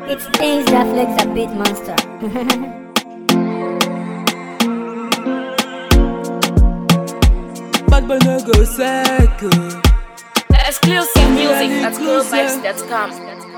It's things that flex a bit monster. Bad boy no go cycle. Exclusive music at girlvibes.com.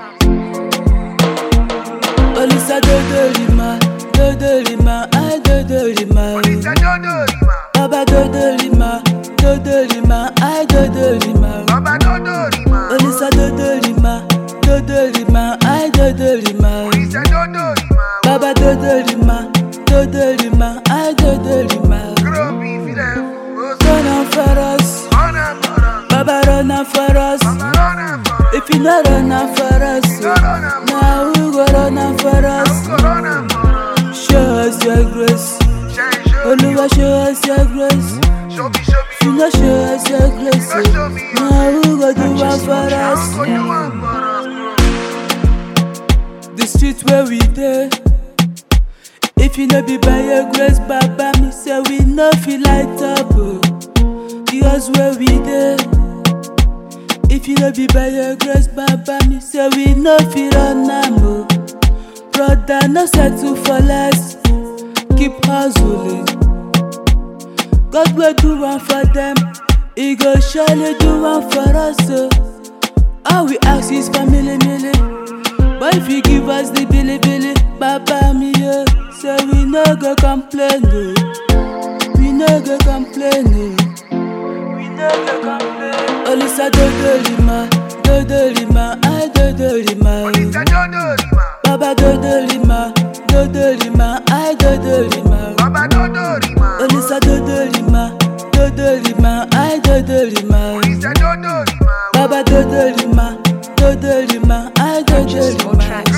Olisa dodolima, dodolima, I dodolima. Baba dodolima, dodolima, I dodolima. Olisa dodolima, dodolima, I dodolima. Baba dodolima, dodolima, I dodolima. Run am for us, Baba run am for us. If you not run am for us, now we go run am for us. Show us your grace, Oluwa show us your grace. If you not show us your grace, now we go do am for us. The street where we dey, if you no be by your grace, Baba, me say we no feel light up. Oh. The house where we dey, if you no be by your grace, Baba, me say we no feel run am. Oh. Brother, no settle for less, keep hustling. God will do one for them, He go surely do one for us. Oh. All we ask is for milli. But if you give us the billy, Baba me yo, say we no go complain, no. We no go complain, no. We no go complain. Olisa dodolima, dodolima, I dodolima. Baba dodolima, dodolima, I dodolima. Olisa dodolima, dodolima, I dodolima. Baba dodolima, dodolima, I dodolima.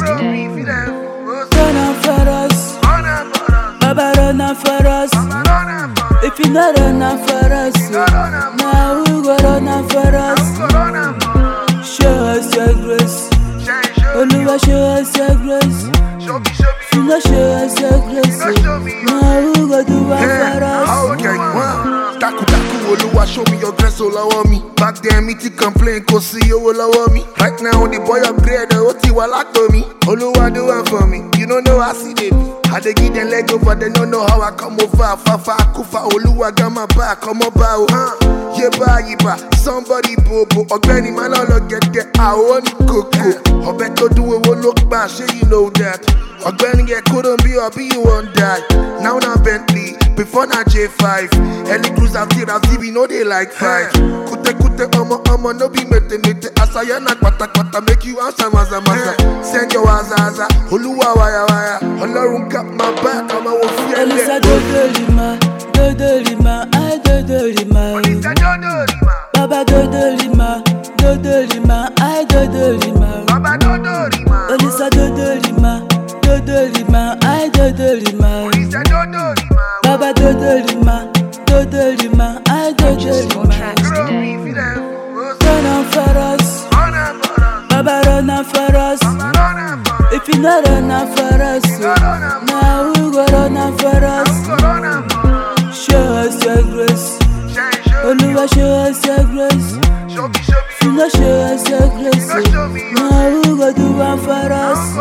Run am for us, Baba run am for us. If you not run am for us, now we go run am for us. Show us your grace, Oluwa show us your grace. If you not show us your grace, now we go do am for us. Daku Oluwa show me your grace all over me. Back then me to complain cause see you all over me. Right now the boy upgrade the OT while I to me. Oluwa do one for me. You don't know how I see they be. I dey give them leg over, they don't know how I come over. Fafa kufa Oluwa got my back, come over. Yeba, somebody bobo. Ogbeni man all get there. I want cocoa. I bet to do it won't look bad, sure you know that. Ogbeni get couldn't be or be you won't die. Now Bentley, before na J5. Ellie cruise out here, we know they like fight. Kute, omo, no be mete. Asayana kwata, make you answer maza. Send your azaza, Oluwa waya. Olorun got my back, I'm a wolf. Olisa dodolima, I dodolima. Baba dodolima, I dodolima. Olisa dodolima, I dodolima. Baba dodolima, I dodolima. Run am for us, Baba run am for us. If you not run am for us, now we go run am for us. Show us your grace, Oluwa show us your grace. If you not show us your grace, now we go do one for us.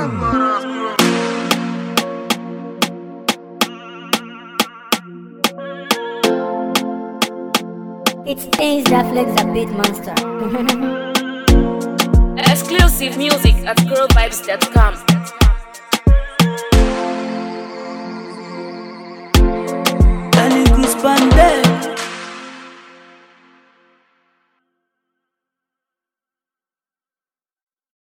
It's things that flex a bit monster. Exclusive music at girlvibes.com. Ellie Cruz Pandey.